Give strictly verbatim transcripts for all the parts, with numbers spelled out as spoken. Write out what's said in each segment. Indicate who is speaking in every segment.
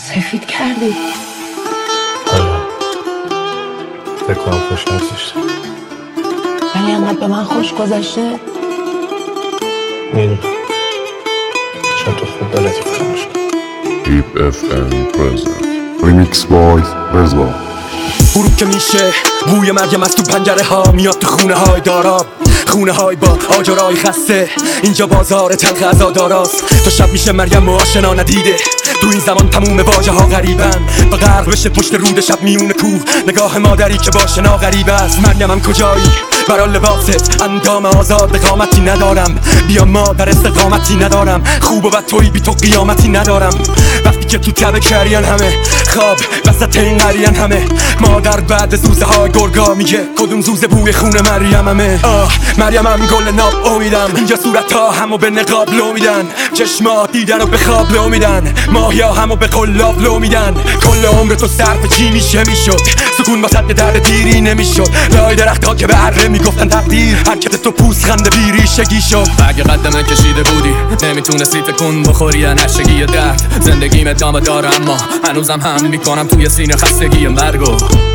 Speaker 1: سفید کردی.
Speaker 2: آره فکر کنم خوش نگذشته،
Speaker 1: ولی انقدر به من خوش گذشته.
Speaker 2: میدونم چون تو خوب بلدی فراموش کنی.
Speaker 3: دیپ اف ام پرزنت ریمیکس بای رضا.
Speaker 4: غروب که میشه بوی مریم از تو پنجره ها میاد تو خونه های داراب، خونه های با آجرای خسته. اینجا بازار تلخ عزاداراست. تا شب میشه مریم و آشنا ندیده. تو این زمان تموم واژه ها غریبن و غرق بشه پشت رود شب میون کوه. نگاه مادری که با شنا غریب است. مریمم کجایی؟ برا لباست اندام آزاد قامتی ندارم. بیا مادر استقامتی ندارم. خوب و بد توی بی تو قیامتی ندارم. وقتی که تو تب کریان همه خواب وسط این قریان همه. مادر بعد زوزه های گرگا میگه کدوم زوزه بوی خون مریم همه. آه مریم هم گل ناب امیدم. اینجا صورت ها همو به نقاب لو میدن. چشمات دیدن و به خواب لو میدن. ماهیا همو به قلاب لو میدن. کل عمر تو صرف چی میشه میشد؟ سکون واسط درد دیری نمیشد. لای درخت ها که به اره میگفتن تقدیر. حرکت تو پوست خنده بیریشگی شد. اگه قد من کشیده بودی نمیتونستی تکون بخوری نشگی درد. زندگیم ادامه داره اما هنوزم هم میکنم توی سینه خستگی مرگو.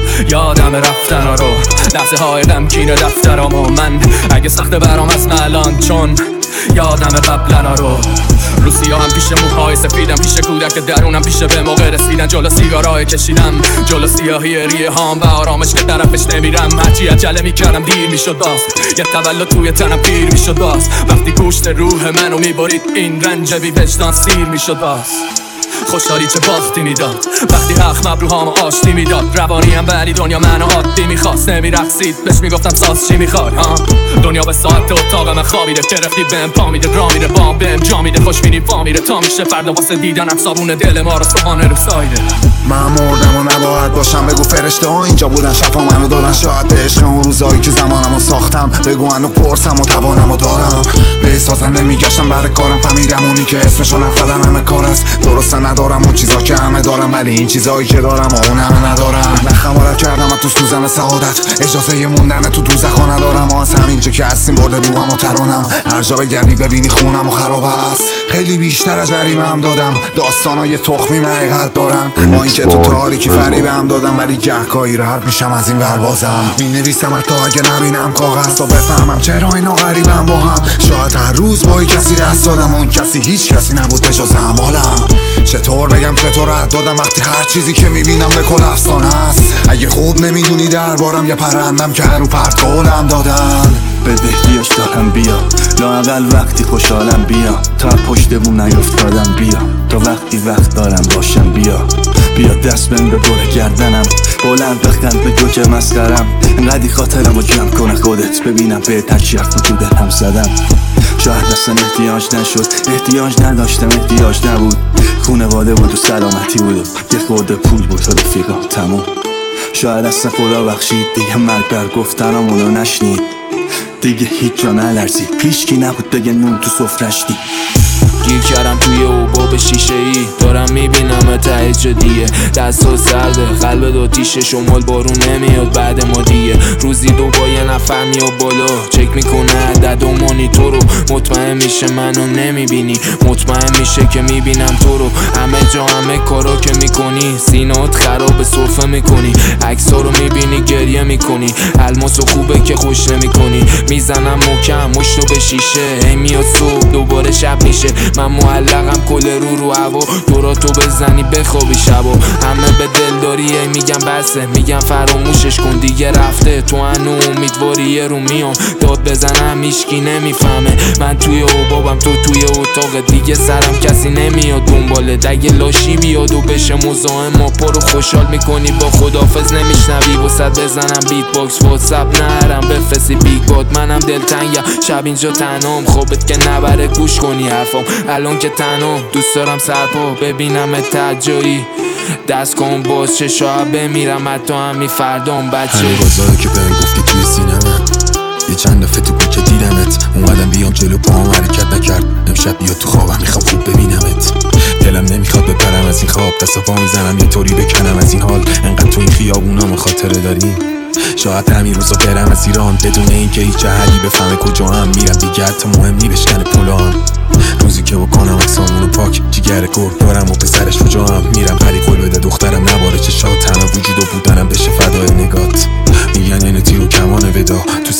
Speaker 4: یادم رفتن رو لحظه های غمگین دفترامو من. اگه سخته برام از الان چون یادم قبلنا رو. روسیا هم پیش موهای سفیدم، پیش کودک درونم، پیش به موقع رسیدن جلو سیگارای کشیدم، جلو سیاهی ریه هام و آرامش که طرفش نمیرم. هرچی عجله میکردم دیر میشد باز. یه تولد توی تنم پیر میشد باز. وقتی گوشت روح منو میبرید این رنج بی وجدان سیر میشد باز. خوشحالی چه باختی میداد وقتی حق مبروهامو آشتی میداد. روانیم ولی دنیا منو عادی میخواست. نمیرقصید بهش میگفتم ساز چی میخواد ها. دنیا به ساعت اتاق من خوابیده. که رفتی بهم پا میده را میره بام بهم جا میده. خوش بینی پا میره تا میشه فردا واسه دیدنم صابون دل ما رو سوانه رو سایده.
Speaker 5: من مردم و نباید باشم بگو فرشته ها اینجا بودن شفا منو دادن. شاید به عشق اون روزایی که زمانمو ساختم بگو انو پرسم و توانمو دارم. به سازن نمیگشتم برای کارم فهمیدم اونی که اسمشو نفردن همه کار است. درسته ندارم اون چیزا که همه دارم ولی این چیزایی که دارم و اون همه ندارم. نخمارت کردم و تو سوزن سعادت. اجازه ی موندن تو دوزخا ندارم. و از همینجا که هستیم برده روحم و ترانم. هر جا بگردی ببینی خونم و خراب است. خیلی بیشتر از جریمه هم دادم. داستانای تخمی من حقیقت دارن. با اینکه تو تاریکی فریبه هم دادم ولی گهگاهی رد میشم از این ور بازم. مینویسم حتی اگه نبینم کاغذ تا بفهمم چرا اینا غریبم با هم. شاید هر روز با کسی دست دادم اون کسی هیچ کسی نبود به جز اعمالم. چطور بگم چطور رد دادم وقتی هر چیزی که میبینم به کل افسانه است. اگه خوب نمیدونی دربارم یه پرندم که هر رو پرت گلم دادن.
Speaker 6: بدهیاش دارم بیا لااقل وقتی خوشحالم بیا. تا پشت بوم نیفتادم بیا. تا وقتی وقت دارم باشم بیا. بیا دست بهم به بره گردنم بلند بخند بگو که مسخرم. انقدی خاطرم رو جمع کنه خودت ببینم به ترچی حرف تو دلم زدم. شاید اصلا احتیاج نشد احتیاج نداشتم احتیاج نبود. خونواده بود و سلامتی بود. یه خورده پول بود و رفیقم تموم. شاید اصلا خدا بخشید دیگه مرگ بر گفتنامونو نشنید. دیگه هیچ جا نلرزید هیچکی نبود بگه نون تو سفرش دی.
Speaker 7: گیر کردم توی اوباب شیشه ای دارم میبینم ته جدیه. دست و سرده قلب دو تیشه شمال بارون نمیاد بعد ما دیگه. روزی دو با یه نفر میاد بالا چک میکنه عدد و مانیتورو. مطمئن میشه منو نمیبینی مطمئن میشه که میبینم تو رو. همه جا همه کارا که میکنی سینات خراب سرفه میکنی. عکسا رو میبینی گریه میکنی. الماس و خوبه که خوش نمیکنی. میزنم محکم مشتو به شیشه. هی میاد صبح دوباره شب میشه. من معلقم کل رو رو هوا. دوراتو بزنی بخوابی شبا. همه به دل داری میگم بسه میگم فراموشش کن دیگه رفته. تو هنو امیدواری رو میام داد بزنم هیچکی نمیفهمه. من توی اوبابم تو توی اتاق دیگه سرم کسی نمیاد دنباله. دگه لاشی بیاد و بشه مزاحم ما پارو خوشحال میکنی با خدافز نمیشنوی. وسط بزنم بیت باکس واتساپ نرم بفرستی بیگ باد. منم دلتنگم شب اینجا تنهام خوابت که نبره گوش کنی حرفام. الان که تنها دوست دارم سرپا ببینم تجایی. دست کن باز چه شاید بمیرم حتی همی فردام بچه.
Speaker 8: همین بازاری که بهم گفتی توی سینمه یه چند دفعه تو کوچه دیدمت. اومدم بیام جلو پاهم حرکت نکرد. امشب بیا تو خوابم میخوام خوب ببینمت. دلم نمیخواد بپرم از این خواب. دست پا میزنم یه طوری بکنم از این حال. انقدر تو این خیابونام خاطره داریم. شاید همین روزا برم از ایران بدون اینکه هیچ احدی بفهمه کجا هم میرم دیگه. حتی مهم نی بشکنه پولان. روزی که بکنم اکسامونو پاک جیگر گرگ دارم و پسرش کجا هم میرم. ولی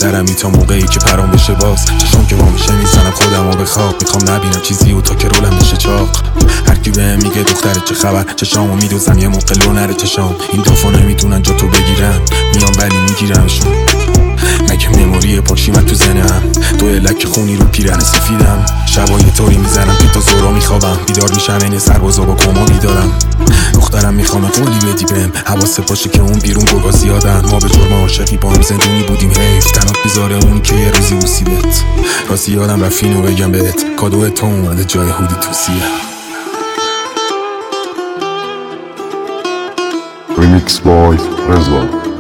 Speaker 8: سرمی تا موقعی که پرام بشه باز چشم که با میشه میزنم خودم و به خواب میخوام نبینم چیزی و تا که رولم بشه چاق هر کی بهم میگه دختره چه خبر چشامو میدوزم یه موقع لو نره چشام این دوفا نمیتونن جا تو بگیرن میام ولی میگیرمشون مگه مموری پاکشیمت تو زنم تو لک خونی رو پیرن سفیدم شبای طوری میزنم که تا زورا میخوابم بیدار میشم این سربازا با کما بیدارم دخترم میخوام قولی بدی بهم حواست باشه که اون بیرون گرگا زیادن ما به جرم عاشقی با هم زندونی بودیم حیف تنات بذاره اونی که یه روزی بوسیدت راستی یادم رفت اینو بگم بهت کادو تو اومده جای هودی توصیه
Speaker 3: Remix by Rezva.